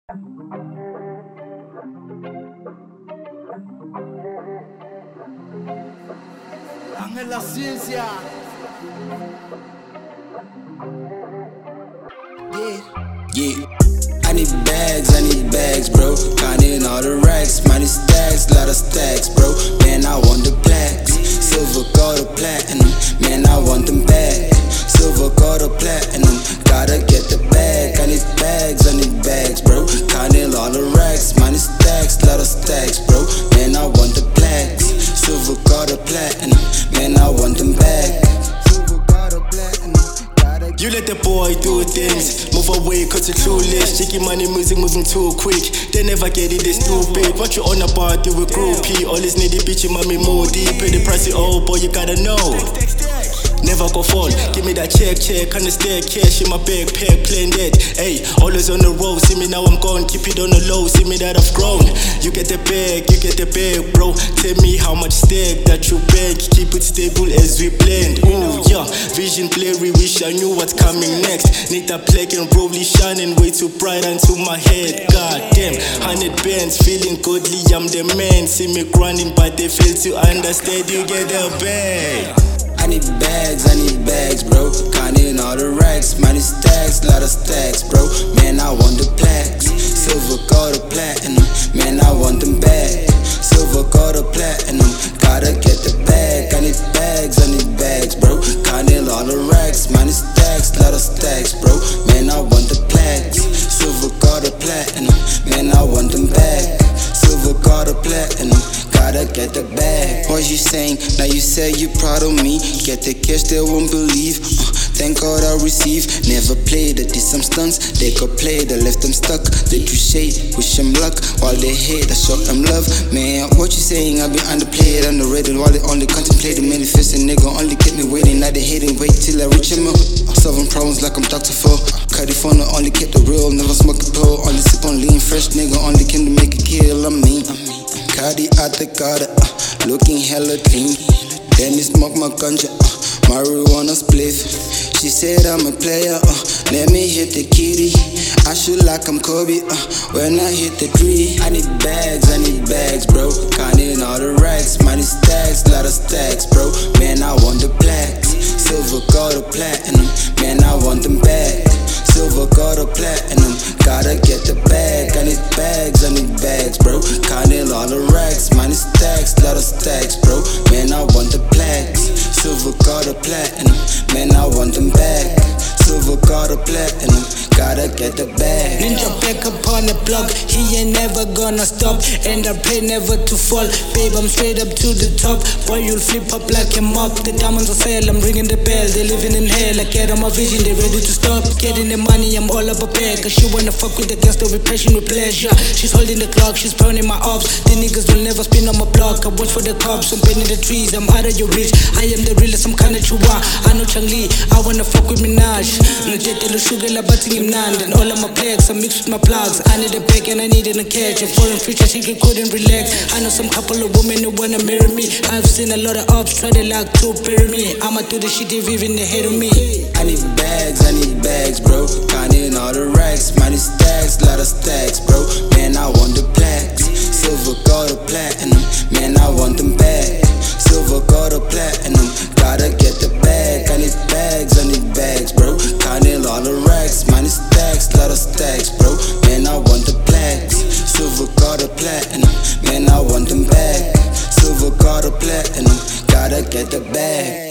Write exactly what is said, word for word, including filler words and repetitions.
Ángel La Ciencia. Yeah, yeah. I need bags, I need bags, bro. Counting all the racks, money stacks, lot of stacks, bro. Man, I want the plaques, silver, gold, or platinum. Man, I want them back, silver, gold, or platinum. Gotta get the bag. I need bags, I need bags, bro. Counting all the racks, money stacks, lot of stacks, bro. Man, I want the plaques, silver, gold, or platinum. Man, I want them back. You let the boy do things, move away cause it's clueless. Shaking money music moving too quick, they never get it, they stupid. What you on about, you a groupie. All this needy bitch, you mommy more deep. Pay the price, oh boy, you gotta know. Never go fall, give me that check, check. On the staircase, in my backpack, playing dead. Hey, always on the road, see me now I'm gone. Keep it on the low, see me that I've grown. You get the bag, you get the bag, bro. Tell me how much stake that you beg. Keep it stable as we blend. Ooh, yeah, vision blurry, wish I knew what's coming next. Need that plague and probably shining way too bright into my head. God damn, hundred bands, feeling godly, I'm the man. See me grinding, but they fail to understand. You get the bag. I need bags, I need bags, bro. Counting all the racks, money stacks, lot of stacks, bro. Man, I want the plaques, silver, gold, or platinum. Man, I want them back, silver, gold, or platinum. Gotta get the bag. I need bags, I need bags, bro. Counting all the racks, money stacks, lot of stacks, bro. Man, I want the plaques, silver, gold, or platinum. Man, I want them back, silver, gold, or platinum. Gotta get the bag. What you saying? Now you say you proud of me. Get the cash, they won't believe. uh, Thank God I receive. Never played, I did some stunts. They could play, they left them stuck. They do shade, wish them luck. While they hate, I show them love. Man, what you saying? I be underplayed, underrated. While they only contemplate the manifesting. Nigga only kept me waiting. Now they hating, wait till I reach him up. Solving problems like I'm Doctor Phil. California only kept the real. Never smoke a pill, only sip on lean. Fresh nigga only came to make a kill. I mean, I mean Cardi out the gutter, uh, looking hella clean. Then he smoke my ganja, uh, marijuana spliff. She said I'm a player, uh, let me hit the kitty. I shoot like I'm Kobe, uh, when I hit the tree. I need bags, I need bags, bro. Counting all the racks, money stacks, lot of stacks, bro. Man, I want the plaques, silver, gold, or platinum. Man, I want them back, silver, gold, or platinum. Gotta get the bag. I need bags, I need bags, bro. Counting all the racks, money stacks, lot of stacks, bro. Man, I want the plaques, silver, gold, or platinum. Man, I want them back, silver, gold, or platinum. Gotta get the bag. Ninja back up on the block, he ain't never gonna stop. And I pray never to fall, babe, I'm straight up to the top. Boy, you'll flip up like a mop. The diamonds are sale, I'm ringing the bell. They living in hell, I get on my vision, they ready to stop. Getting the money, I'm all up a bag. Cause she wanna fuck with the gangster with passion, with pleasure. She's holding the clock, she's burning my ops. The niggas will never spin on my block. I watch for the cops, I'm bending the trees, I'm out of your reach. I am the realest, I'm kinda chua. I know Chang-Li, I wanna fuck with Minaj. No jet, the sugar, la batting him nand. And all of my plagues, I mix with my plugs. I need a bag and I need in a catch. A foreign future, she couldn't relax. I know some couple of women who wanna marry me. I've seen a lot of ops try to like to bury me. I'ma do the shit they even ahead of me. I need bags, I need bags, bro. Counting all the racks, money stacks, lot of stacks, bro. Man, I want the plaques, silver, gold, or platinum. Man, I want them back, silver, gold, or platinum. Gotta get the bag. I need bags, I need bags, bro. Counting all the racks, money stacks, lot of stacks, bro. Man, I want the plaques, silver, gold, or platinum. Man, I want them back, silver, gold, or platinum. Gotta get the bag.